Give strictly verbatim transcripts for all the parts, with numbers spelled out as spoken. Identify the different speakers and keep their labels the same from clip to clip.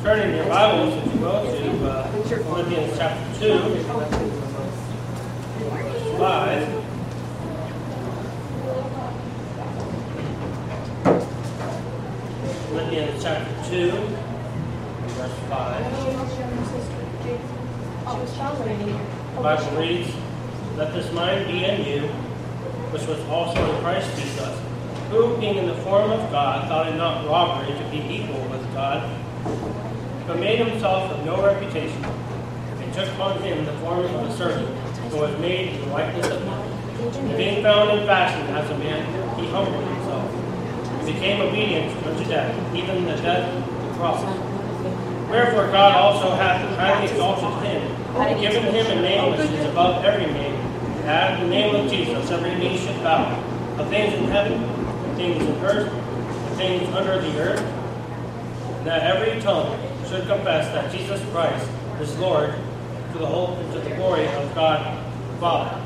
Speaker 1: Turning your Bibles, if you will, to uh, Philippians chapter two, verse five. Philippians chapter two, verse five. The Bible reads, "Let this mind be in you, which was also in Christ Jesus, who, being in the form of God, thought it not robbery to be equal with God, but made himself of no reputation, and took upon him the form of a servant, and was made in the likeness of men. And being found in fashion as a man, he humbled himself, and became obedient unto death, even the death of the cross. Wherefore God also hath highly exalted him, and given him a name which is above every name, that at the name of Jesus every knee should bow, of things in heaven, and things in earth, and things under the earth, and that every tongue should confess that Jesus Christ is Lord, to the whole, to the glory of God the Father."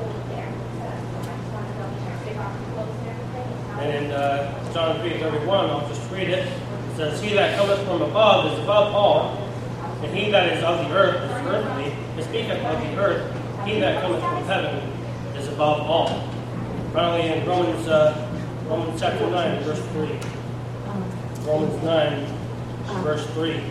Speaker 1: And in uh, John three thirty-one, I'll just read it. It says, "He that cometh from above is above all, and he that is of the earth is earthly, and speaketh of the earth. He that cometh from heaven is above all." Finally, in Romans, uh, Romans chapter nine, verse three. Romans nine, verse three.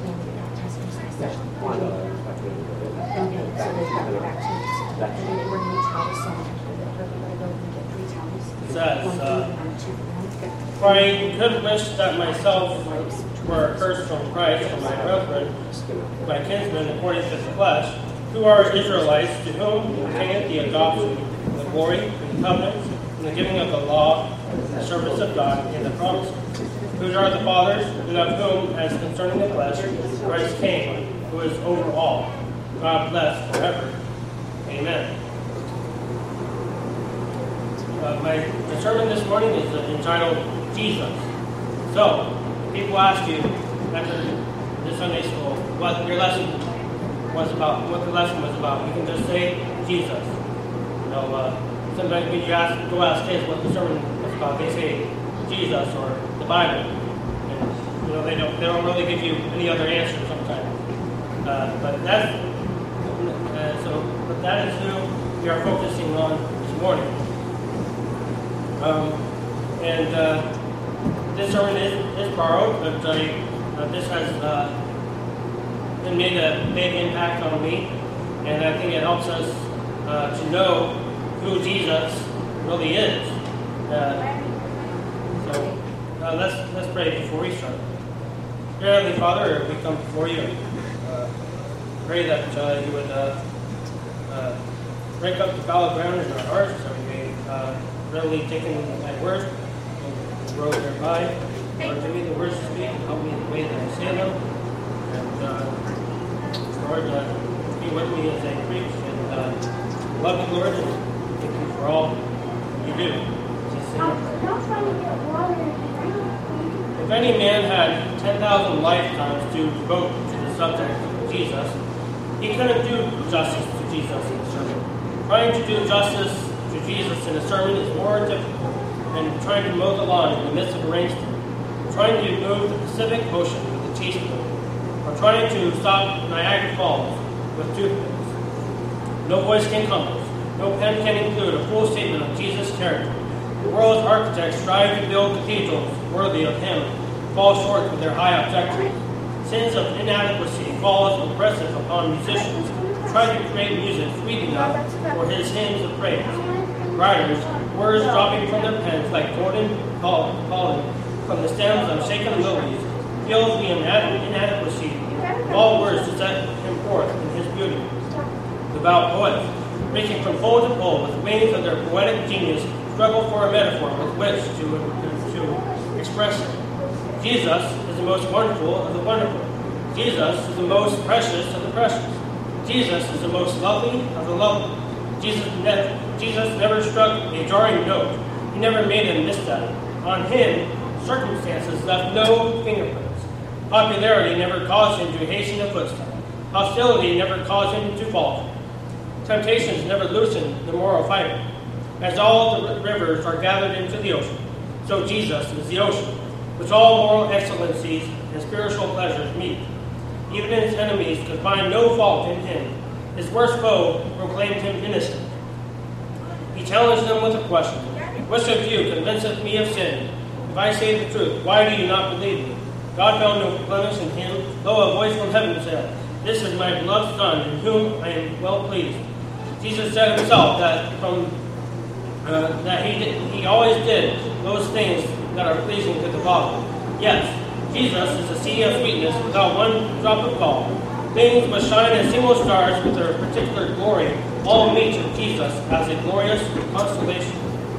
Speaker 1: It says, uh, "For I could wish that myself were accursed from Christ for my brethren, my kinsmen according to the flesh, who are Israelites, to whom pertaineth the adoption, the glory, and the covenants, and the giving of the law, the service of God, and the promises, whose are the fathers, and of whom, as concerning the flesh, Christ came, who is over all. God bless forever. Amen." Uh, my the sermon this morning is uh, entitled Jesus. So, people ask you after the Sunday school what your lesson was about, what the lesson was about. You can just say Jesus. You know, uh, sometimes when you ask, go ask kids what the sermon was about, they say Jesus or the Bible. And, you know, they don't they don't really give you any other answer sometimes. Uh, but that's uh, so. But that is who we are focusing on this morning. Um, and uh, this sermon is, is borrowed, but uh, uh, this has uh, been made a big impact on me, and I think it helps us uh, to know who Jesus really is. Uh, so uh, let's let's pray before we start. Dear Heavenly Father, we come before you. Uh, pray that uh, you would uh, uh, break up the fallow ground in our hearts, so we may uh, readily take in my words and grow thereby. Lord, give me the words to speak and help me in the way that I say them. And uh, Lord, uh, be with me as I preach. And uh, love you, Lord, and thank you for all you do. If any man had ten thousand lifetimes to devote to the subject of Jesus, he couldn't do justice to Jesus in a sermon. Trying to do justice to Jesus in a sermon is more difficult than trying to mow the lawn in the midst of a rainstorm, trying to move the Pacific Ocean with a teaspoon, or trying to stop Niagara Falls with toothpicks. No voice can compass, no pen can include a full statement of Jesus' character. The world's architects strive to build cathedrals worthy of him, fall short with their high objectives. Sins of inadequacy fall as oppressive upon musicians who try to create music sweet enough for his hymns of praise. Writers, words dropping from their pens like golden pollen from the stems of shaken lilies, feels the inadequacy of all words to set him forth in his beauty. Devout poets, reaching from pole to pole with wings of their poetic genius, struggle for a metaphor with which to, to express it. Jesus is the most wonderful of the wonderful. Jesus is the most precious of the precious. Jesus is the most lovely of the lovely. Jesus, ne- Jesus never struck a jarring note. He never made a misstep. On him, circumstances left no fingerprints. Popularity never caused him to hasten a footstep. Hostility never caused him to falter. Temptations never loosened the moral fiber. As all the rivers are gathered into the ocean, so Jesus is the ocean, which all moral excellencies is spiritual pleasures meet. Even his enemies could find no fault in him. His worst foe proclaimed him innocent. He challenged them with a question. Which of you convinceth me of sin? If I say the truth, why do you not believe me? God found no blemish in him, though a voice from heaven said, This is my beloved Son, in whom I am well pleased. Jesus said himself that from uh, that he did, he always did those things that are pleasing to the Father. Yes, Jesus is a sea of sweetness without one drop of gall. Things which shine as single stars with their particular glory all meet in Jesus as a glorious constellation.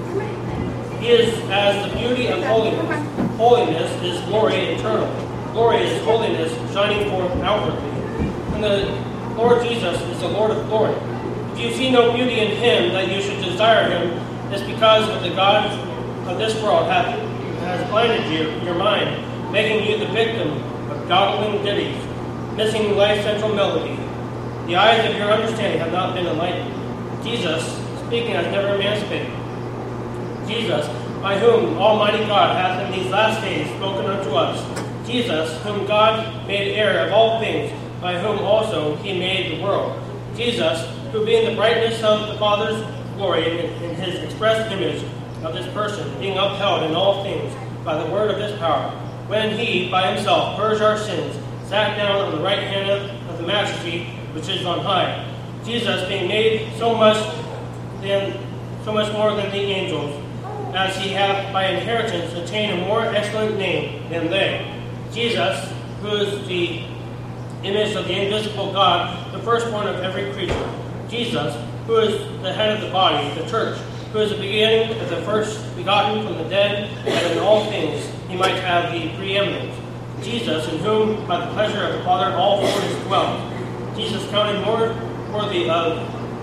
Speaker 1: He is as the beauty of holiness. Holiness is glory eternal. Glory is holiness shining forth outwardly. And the Lord Jesus is the Lord of glory. If you see no beauty in him that you should desire him, it's because of the God of this world hath, has blinded you, your mind, making you the victim of dawdling ditties, missing life's central melody. The eyes of your understanding have not been enlightened. Jesus, speaking as never man spake. Jesus, by whom Almighty God hath in these last days spoken unto us. Jesus, whom God made heir of all things, by whom also he made the world. Jesus, who being the brightness of the Father's glory in, in his express image of this person, being upheld in all things by the word of his power, when he by himself purged our sins, sat down on the right hand of, of the majesty which is on high. Jesus being made so much than so much more than the angels, as he hath by inheritance attained a more excellent name than they. Jesus, who is the image of the invisible God, the firstborn of every creature. Jesus, who is the head of the body, the church, who is the beginning of the first begotten from the dead, that in all things he might have the preeminence. Jesus, in whom by the pleasure of the Father all fullness dwelt. Jesus counted more worthy of,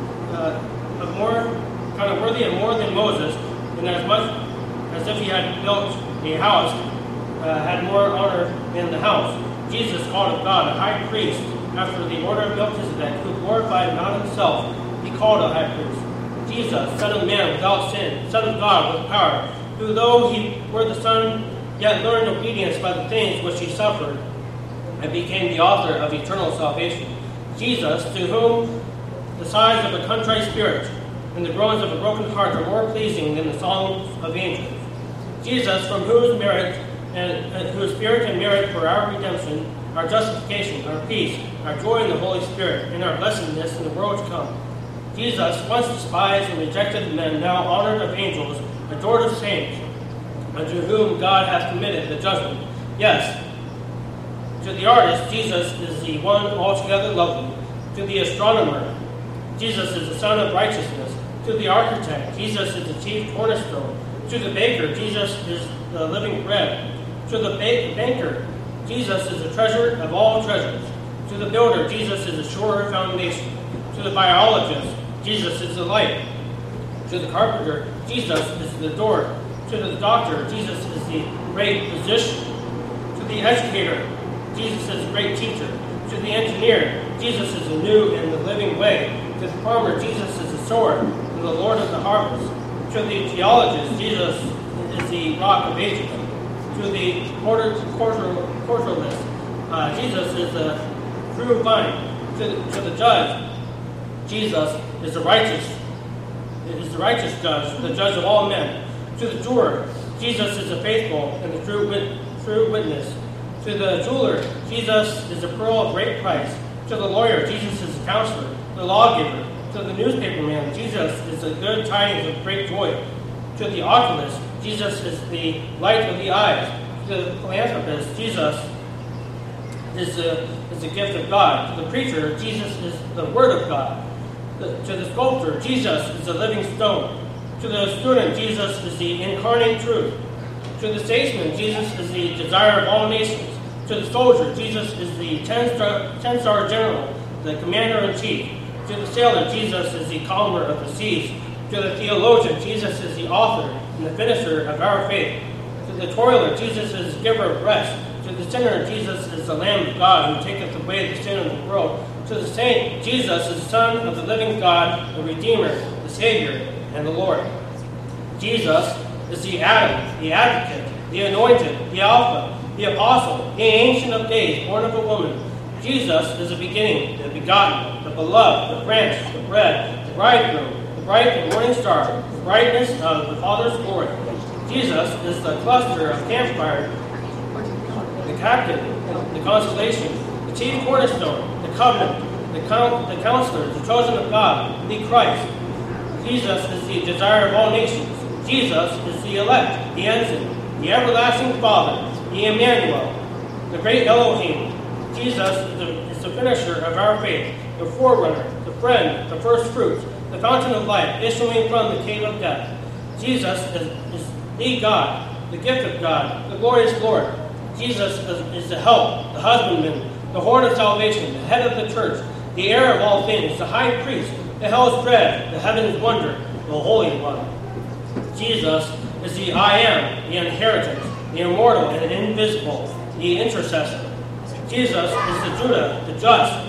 Speaker 1: uh, of more counted worthy of more than Moses, and as much as if he had built a house, uh, had more honor than the house. Jesus, called of God, a high priest, after the order of Melchizedek, who glorified not himself, he called a high priest. Jesus, Son of Man without sin, Son of God with power, who though he were the Son, yet learned obedience by the things which he suffered, and became the author of eternal salvation. Jesus, to whom the sighs of a contrite spirit and the groans of a broken heart are more pleasing than the songs of angels. Jesus, from whose merit and, and whose spirit and merit for our redemption, our justification, our peace, our joy in the Holy Spirit, and our blessedness in the world to come. Jesus, once despised and rejected of men, now honored of angels, adored of saints, unto whom God hath committed the judgment. Yes, to the artist, Jesus is the one altogether lovely. To the astronomer, Jesus is the Son of righteousness. To the architect, Jesus is the chief cornerstone. To the baker, Jesus is the living bread. To the ba- banker, Jesus is the treasure of all treasures. To the builder, Jesus is the sure foundation. To the biologist, Jesus is the light. To the carpenter, Jesus is the door. To the doctor, Jesus is the great physician. To the educator, Jesus is the great teacher. To the engineer, Jesus is the new and the living way. To the farmer, Jesus is the sower and the Lord of the harvest. To the geologist, Jesus is the rock of ages. To the horticulturalist, uh, Jesus is the true vine. To the, to the judge, Jesus is the righteous, is the righteous judge, the judge of all men. To the juror, Jesus is the faithful and the true wit, true witness. To the jeweler, Jesus is the pearl of great price. To the lawyer, Jesus is the counselor, the lawgiver. To the newspaperman, Jesus is the good tidings of great joy. To the oculist, Jesus is the light of the eyes. To the philanthropist, Jesus is the, is the gift of God. To the preacher, Jesus is the word of God. The, to the sculptor, Jesus is the living stone. To the student, Jesus is the incarnate truth. To the statesman, Jesus is the desire of all nations. To the soldier, Jesus is the ten-star, ten-star general, the commander-in-chief. To the sailor, Jesus is the calmer of the seas. To the theologian, Jesus is the author and the finisher of our faith. To the toiler, Jesus is the giver of rest. To the sinner, Jesus is the Lamb of God who taketh away the sin of the world. To the saint, Jesus is the Son of the living God, the Redeemer, the Savior, and the Lord. Jesus is the Adam, the Advocate, the Anointed, the Alpha, the apostle, the ancient of days, born of a woman. Jesus is the beginning, the begotten, the beloved, the branch, the bread, the bridegroom, the bright and morning star, the brightness of the Father's glory. Jesus is the cluster of campfire, the captain, the constellation, the chief cornerstone, the covenant, the, count, the counselor, the chosen of God, the Christ. Jesus is the desire of all nations. Jesus is the elect, the ensign, the everlasting Father, the Emmanuel, the great Elohim. Jesus is the, is the finisher of our faith, the forerunner, the friend, the first fruits, the fountain of life, issuing from the cave of death. Jesus is, is the God, the gift of God, the glorious Lord. Jesus is, is the help, the husbandman, the horn of salvation, the head of the church, the heir of all things, the high priest, the hell's dread, the heaven's wonder, the Holy One. Jesus is the I am, the inheritance, the immortal and invisible, the intercessor. Jesus is the Judah, the just.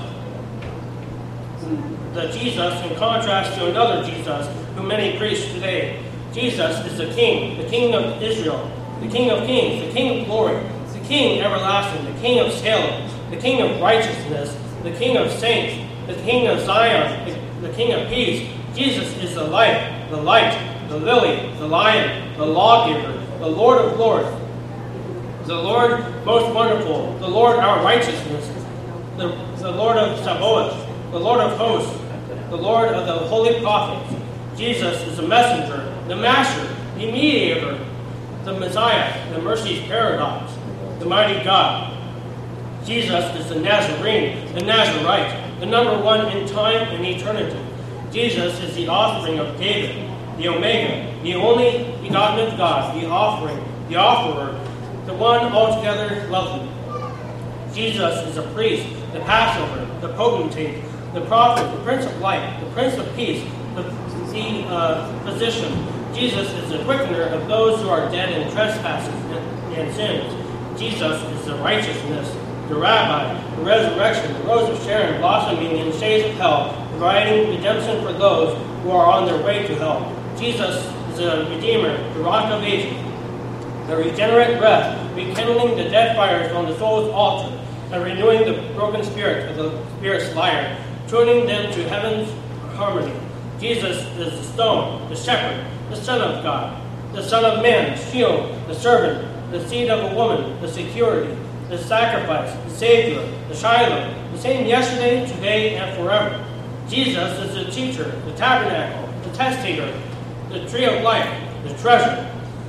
Speaker 1: The Jesus in contrast to another Jesus who many preach today. Jesus is the King, the King of Israel, the King of kings, the King of glory, the King everlasting, the King of Salem, the King of righteousness, the King of saints, the King of Zion, the, the King of peace. Jesus is the light, the light, the lily, the lion, the lawgiver, the Lord of lords, the Lord most wonderful, the Lord our righteousness, the, the Lord of Sabaoth, the Lord of hosts, the Lord of the holy prophets. Jesus is the messenger, the master, the mediator, the Messiah, the mercy's paradox, the mighty God. Jesus is the Nazarene, the Nazarite, the number one in time and eternity. Jesus is the offspring of David, the Omega, the only begotten of God, the offering, the offerer, the one altogether lovely. Jesus is the priest, the Passover, the potentate, the prophet, the Prince of Light, the Prince of Peace, the, the uh, physician. Jesus is the quickener of those who are dead in trespasses and, and sins. Jesus is the righteousness, the rabbi, the resurrection, the rose of Sharon blossoming in shades of hell, providing redemption for those who are on their way to hell. Jesus is the Redeemer, the Rock of Ages, the regenerate breath, rekindling the dead fires on the soul's altar, and renewing the broken spirit of the spirit's lyre, tuning them to heaven's harmony. Jesus is the stone, the shepherd, the Son of God, the Son of Man, the shield, the servant, the seed of a woman, the security, the sacrifice, the Savior, the Shiloh, the same yesterday, today, and forever. Jesus is the teacher, the tabernacle, the testator, the tree of life, the treasure.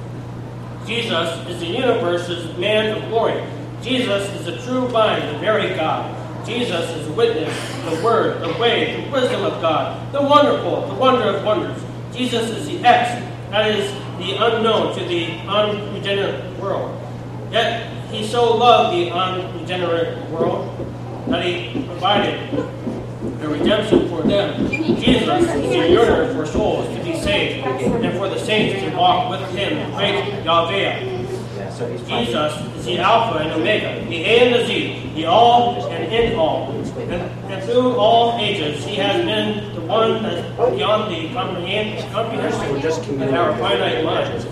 Speaker 1: Jesus is the universe's man of glory. Jesus is the true vine, the very God. Jesus is the witness, the word, the way, the wisdom of God, the wonderful, the wonder of wonders. Jesus is the X, that is the unknown to the unregenerate world. Yet he so loved the unregenerate world that he provided a redemption for them. Jesus is the yearner for souls to be saved and for the saints to walk with him in great Yahweh. Jesus is the Alpha and Omega, the A and the Z, the all and in all. And, and through all ages, he has been the one that's beyond the comprehension of our finite minds.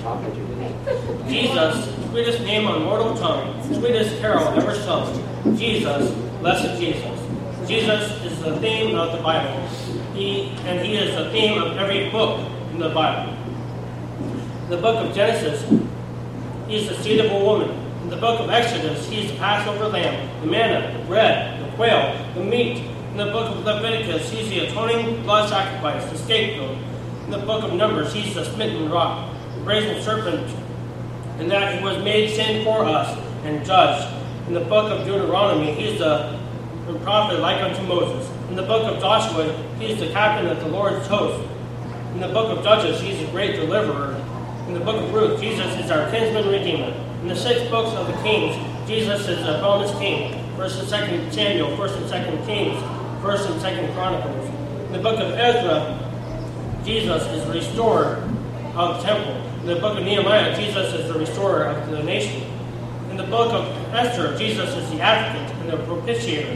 Speaker 1: Jesus, sweetest name on mortal tongue, sweetest carol ever sung. Jesus, blessed Jesus. Jesus is the theme of the Bible. He and he is the theme of every book in the Bible. In the book of Genesis, he is the seed of a woman. In the book of Exodus, he is the Passover lamb, the manna, the bread, the quail, the meat. In the book of Leviticus, he is the atoning blood sacrifice, the scapegoat. In the book of Numbers, he is the smitten rock, the brazen serpent, and that he was made sin for us and judged. In the book of Deuteronomy, he is the prophet like unto Moses. In the book of Joshua, he is the captain of the Lord's host. In the book of Judges, he is the great deliverer. In the book of Ruth, Jesus is our kinsman redeemer. In the six books of the Kings, Jesus is a bonus king. First and Second Samuel, First and Second Kings, First and Second Chronicles. In the book of Ezra, Jesus is the restorer of the temple. In the book of Nehemiah, Jesus is the restorer of the nation. In the book of Esther, Jesus is the advocate and the propitiator.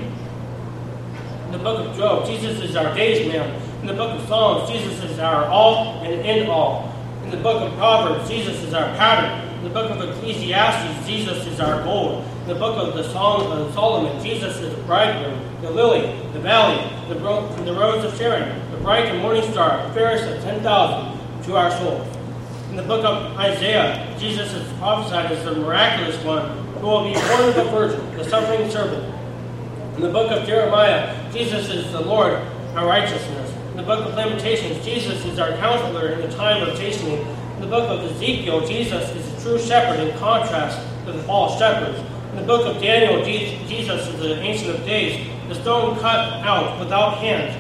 Speaker 1: In the book of Job, Jesus is our days man. In the book of Psalms, Jesus is our all and in all. In the book of Proverbs, Jesus is our pattern. In the book of Ecclesiastes, Jesus is our gold. In the book of the Song of Solomon, Jesus is the bridegroom, the lily, the valley, the, ro- the rose of Sharon, the bright and morning star, fairest of ten thousand to our souls. In the book of Isaiah, Jesus is prophesied as the miraculous one who will be born of a virgin, the suffering servant. In the book of Jeremiah, Jesus is the Lord, our righteousness. In the book of Lamentations, Jesus is our counselor in the time of chastening. In the book of Ezekiel, Jesus is the true shepherd in contrast to the false shepherds. In the book of Daniel, Jesus is the Ancient of Days, the stone cut out without hands.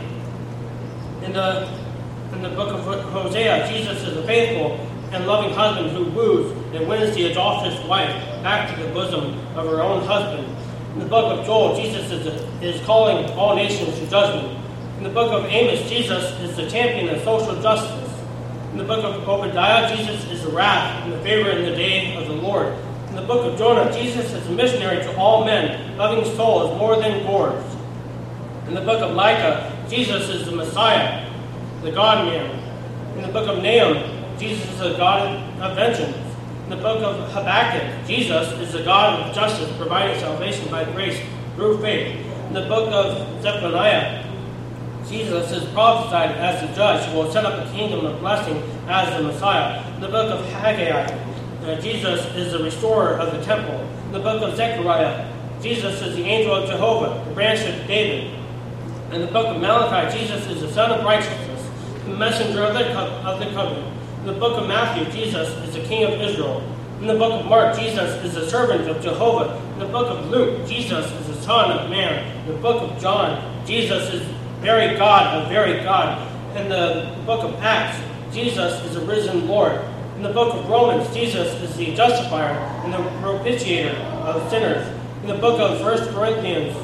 Speaker 1: In the, in the book of Hosea, Jesus is the faithful and loving husband who woos and wins the adulterous wife back to the bosom of her own husband. In the book of Joel, Jesus is, the, is calling all nations to judgment. In the book of Amos, Jesus is the champion of social justice. In the book of Obadiah, Jesus is the wrath and the favor in the day of the Lord. In the book of Jonah, Jesus is a missionary to all men, loving souls more than gourds. In the book of Micah, Jesus is the Messiah, the God-man. In the book of Nahum, Jesus is a God of vengeance. In the book of Habakkuk, Jesus is the God of justice, providing salvation by grace through faith. In the book of Zephaniah, Jesus is prophesied as the judge who will set up a kingdom of blessing as the Messiah. In the book of Haggai, uh, Jesus is the restorer of the temple. In the book of Zechariah, Jesus is the angel of Jehovah, the branch of David. In the book of Malachi, Jesus is the Son of Righteousness, the messenger of the, co- of the covenant. In the book of Matthew, Jesus is the King of Israel. In the book of Mark, Jesus is the servant of Jehovah. In the book of Luke, Jesus is the Son of Man. In the book of John, Jesus is very God of very God. In the book of Acts, Jesus is the risen Lord. In the book of Romans, Jesus is the justifier and the propitiator of sinners. In the book of First Corinthians,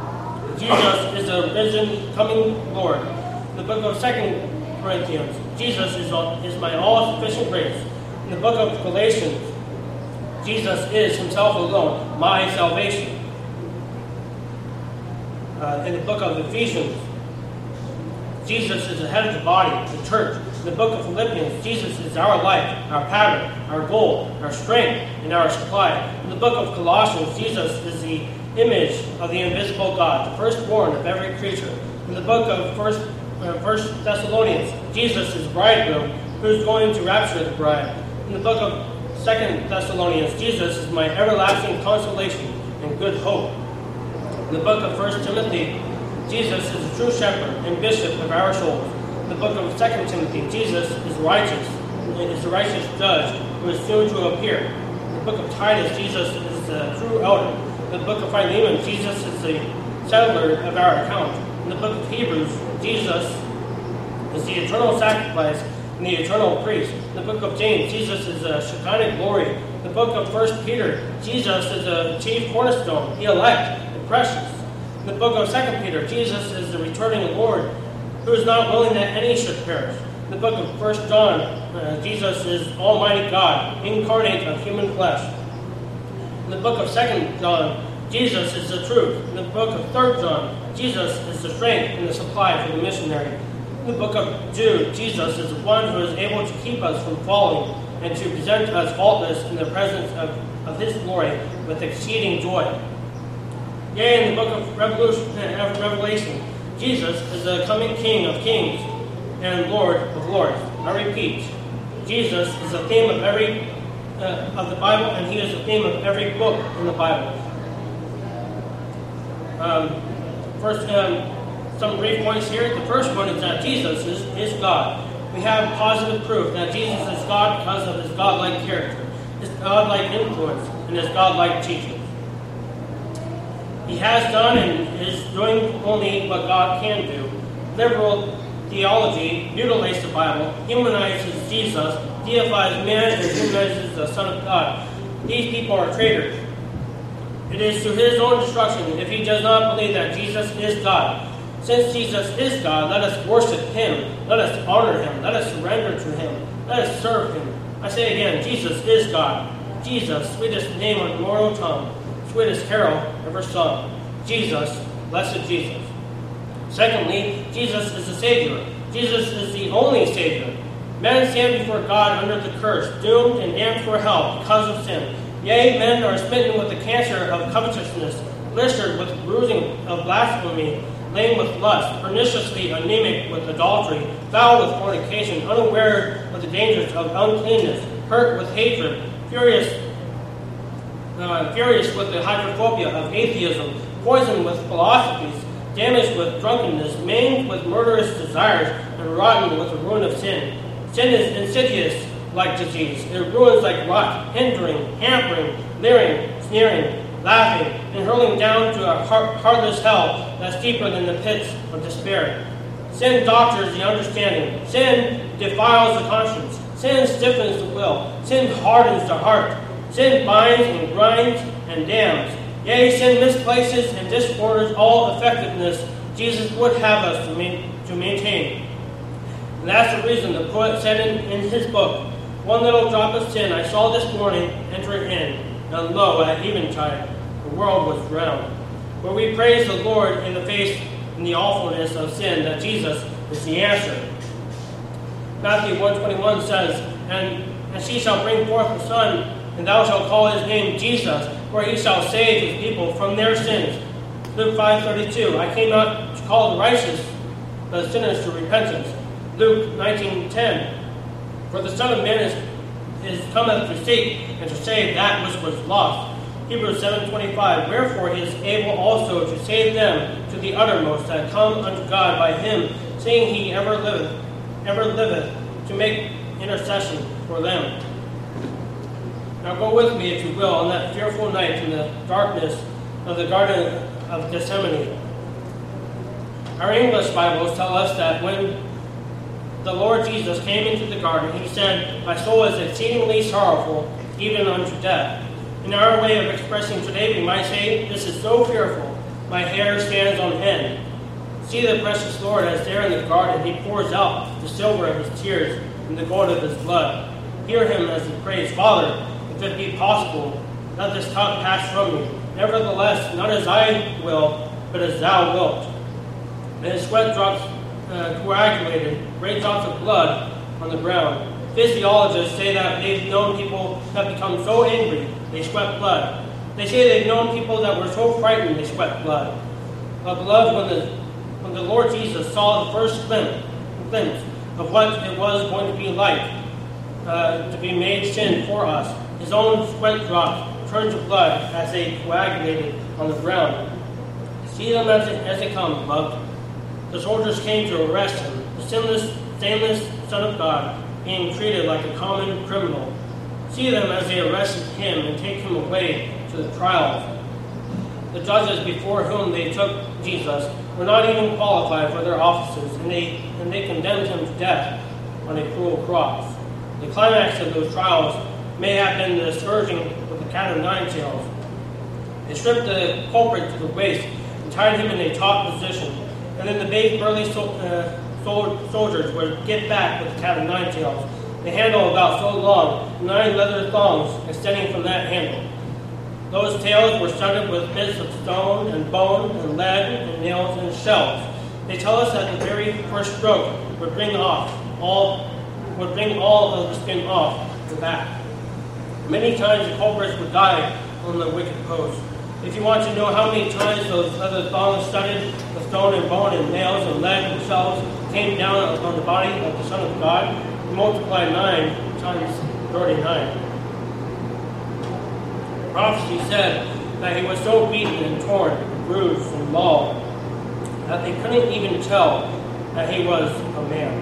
Speaker 1: Jesus is the risen coming Lord. In the book of Second Corinthians, Jesus is, all, is my all-sufficient grace. In the book of Galatians, Jesus is himself alone, my salvation. Uh, in the book of Ephesians, Jesus is the head of the body, the church. In the book of Philippians, Jesus is our life, our pattern, our goal, our strength, and our supply. In the book of Colossians, Jesus is the image of the invisible God, the firstborn of every creature. In the book of First, uh, First Thessalonians, Jesus is the bridegroom who is going to rapture the bride. In the book of Second Thessalonians, Jesus is my everlasting consolation and good hope. In the book of First Timothy, Jesus is the true shepherd and bishop of our souls. In the book of Second Timothy, Jesus is righteous, is the righteous judge who is soon to appear. In the book of Titus, Jesus is the true elder. In the book of Philemon, Jesus is the settler of our account. In the book of Hebrews, Jesus is the eternal sacrifice and the eternal priest. In the book of James, Jesus is the Shekinah glory. In the book of First Peter, Jesus is the chief cornerstone, the elect, the precious. In the book of Second Peter, Jesus is the returning Lord, who is not willing that any should perish. In the book of First John, uh, Jesus is Almighty God, incarnate of human flesh. In the book of Second John, Jesus is the truth. In the book of Third John, Jesus is the strength and the supply for the missionary. In the book of Jude, Jesus is the one who is able to keep us from falling and to present us faultless in the presence of, of his glory with exceeding joy. Yea, in the book of Revelation, Jesus is the coming King of kings and Lord of lords. I repeat, Jesus is the theme of every uh, of the Bible, and he is the theme of every book in the Bible. Um, first, um, some brief points here. The first one is that Jesus is, is God. We have positive proof that Jesus is God because of his godlike character, his godlike influence, and his godlike teaching. He has done and is doing only what God can do. Liberal theology mutilates the Bible, humanizes Jesus, deifies man, and humanizes the Son of God. These people are traitors. It is to his own destruction if he does not believe that Jesus is God. Since Jesus is God, let us worship him. Let us honor him. Let us surrender to him. Let us serve him. I say again, Jesus is God. Jesus, sweetest name on mortal tongue, sweetest carol ever sung. Jesus, blessed Jesus. Secondly, Jesus is the Savior. Jesus is the only Savior. Men stand before God under the curse, doomed and damned for hell because of sin. Yea, men are smitten with the cancer of covetousness, blistered with bruising of blasphemy, lame with lust, perniciously anemic with adultery, foul with fornication, unaware of the dangers of uncleanness, hurt with hatred, furious, uh, furious with the hydrophobia of atheism, poisoned with philosophies, damaged with drunkenness, maimed with murderous desires, and rotten with the ruin of sin. Sin is insidious like disease. It ruins like rot, hindering, hampering, leering, sneering, laughing, and hurling down to a heart, heartless hell that's deeper than the pits of despair. Sin doctors the understanding. Sin defiles the conscience. Sin stiffens the will. Sin hardens the heart. Sin binds and grinds and damns. Yea, sin misplaces and disorders all effectiveness Jesus would have us to, ma- to maintain. And that's the reason the poet said in, in his book, "One little drop of sin I saw this morning enter in, and lo, at eventide, the world was drowned." Where we praise the Lord in the face and the awfulness of sin, that Jesus is the answer. Matthew one twenty-one says, and, and she shall bring forth a son, and thou shalt call his name Jesus, for he shall save his people from their sins. Luke five thirty-two, I came not to call the righteous, but sinners to repentance. Luke nineteen ten, for the Son of Man is, is cometh to seek and to save that which was lost. Hebrews seven twenty-five, wherefore he is able also to save them to the uttermost that come unto God by him, seeing he ever liveth, ever liveth to make intercession for them. Now go with me, if you will, on that fearful night in the darkness of the Garden of Gethsemane. Our English Bibles tell us that when the Lord Jesus came into the garden, he said, "My soul is exceedingly sorrowful, even unto death." In our way of expressing today, we might say, "This is so fearful, my hair stands on end." See the precious Lord as there in the garden he pours out the silver of his tears and the gold of his blood. Hear him as he prays, "Father, if it be possible, let this cup pass from me. Nevertheless, not as I will, but as thou wilt." And his sweat drops uh, coagulated, great drops of blood on the ground. Physiologists say that they've known people that become so angry they sweat blood. They say they've known people that were so frightened they sweat blood. But beloved, when the when the Lord Jesus saw the first glimpse, glimpse of what it was going to be like uh, to be made sin for us, his own sweat drops turned to blood as they coagulated on the ground. See them as they, as they come, beloved. The soldiers came to arrest him, the sinless, stainless Son of God, being treated like a common criminal. See them as they arrested him and take him away to the trials. The judges before whom they took Jesus were not even qualified for their offices, and they, and they condemned him to death on a cruel cross. The climax of those trials may have been the scourging with the cat of nine tails. They stripped the culprit to the waist and tied him in a taut position, and then the big burly so, uh, sol- soldiers would get back with the cat of nine tails, the handle about so long, nine leather thongs extending from that handle. Those tails were studded with bits of stone and bone and lead and nails and shells. They tell us that the very first stroke would bring off all would bring all of the skin off the back. Many times the culprits would die on the wicked post. If you want to know how many times those leather thongs studded with stone and bone and nails and lead and shells came down on the body of the Son of God, multiply nine times thirty-nine. Prophecy said that he was so beaten and torn, and bruised and mauled, that they couldn't even tell that he was a man.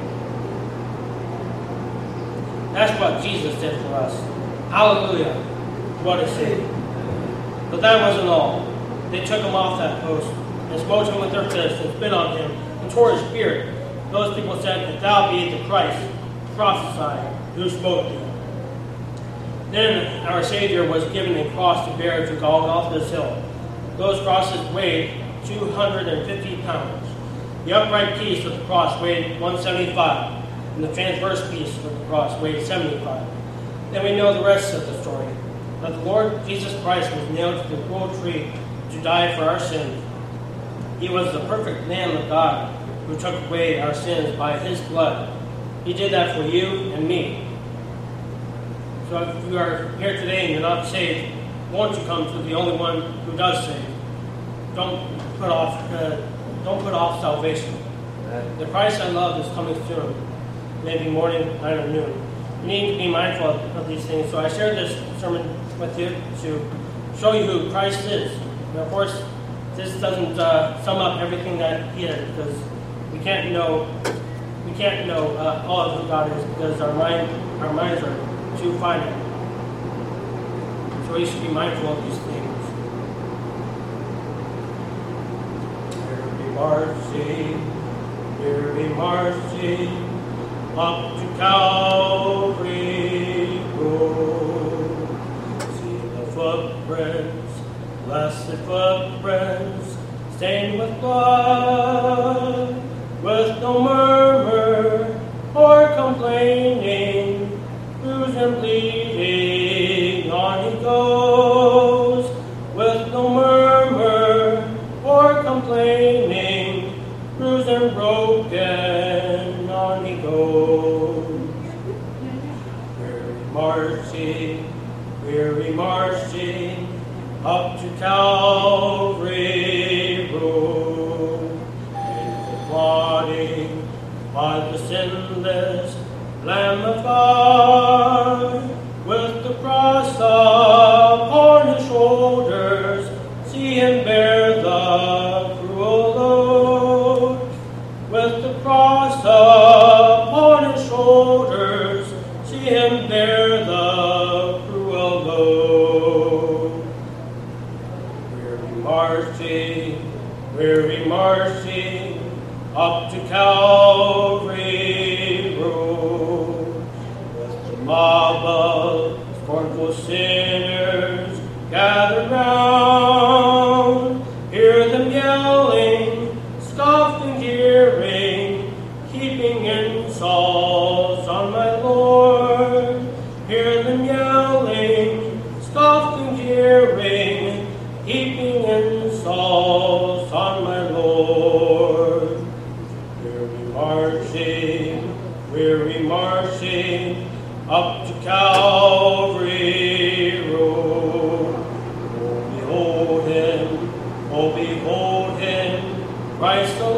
Speaker 1: That's what Jesus did for us. Hallelujah. What a Savior. But that wasn't all. They took him off that post and smote him with their fists and spit on him and tore his beard. Those people said, "If thou be the Christ, prophesy, who spoke thee?" Then our Savior was given a cross to bear to Golgotha's hill. Those crosses weighed two hundred fifty pounds. The upright piece of the cross weighed one hundred seventy-five, and the transverse piece of the cross weighed seventy-five. Then we know the rest of the story, that the Lord Jesus Christ was nailed to the cruel tree to die for our sins. He was the perfect Lamb of God who took away our sins by his blood. He did that for you and me. So if you are here today and you're not saved, won't you come to the only one who does save? Don't put off, uh, don't put off salvation. The Christ I love is coming soon, maybe morning, night, or noon. You need to be mindful of these things. So I shared this sermon with you to show you who Christ is. And of course, this doesn't uh, sum up everything that He is, because we can't know we can't know uh, all of who God is, because our mind our minds are too finite. So we should be mindful of these things. Here be marching, here be marching up to Calvary Road. See the footprints, blessed footprints, stained with blood, with no murmur or complaining, bruised and bleeding, on he goes, with no murmur or complaining, bruised and broken, on he goes. Weary marching, weary marching, up to Calvary Road, applauding by the sinless Lamb of God, with the cross upon his shoulders, see him bear the cruel load. With the cross upon his shoulders, see him bear the cruel load. Weary marching, weary marching, up to Calvary Road, with the mob of scornful sinners gathered round, hear them yelling, scoffed and jeering, heaping insults on my Lord. Hear them yelling, scoffed and jeering, heaping insults on my Lord. Weary marching, weary marching, up to Calvary Road. Oh, behold him, oh, behold him, Christ the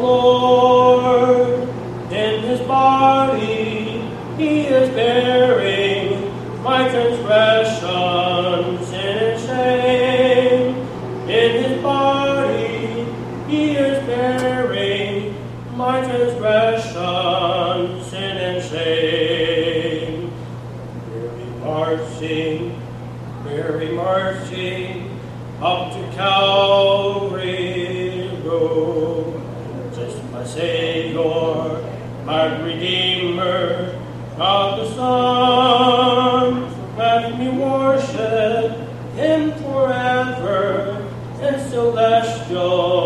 Speaker 1: Lord. In his body he is bearing my transgression, sin and shame. In his body he is bearing my transgression, sin and shame. Weary marching, weary marching, up to Calvary Road. Just my Savior, my Redeemer, God the Son, let me worship him forever in celestial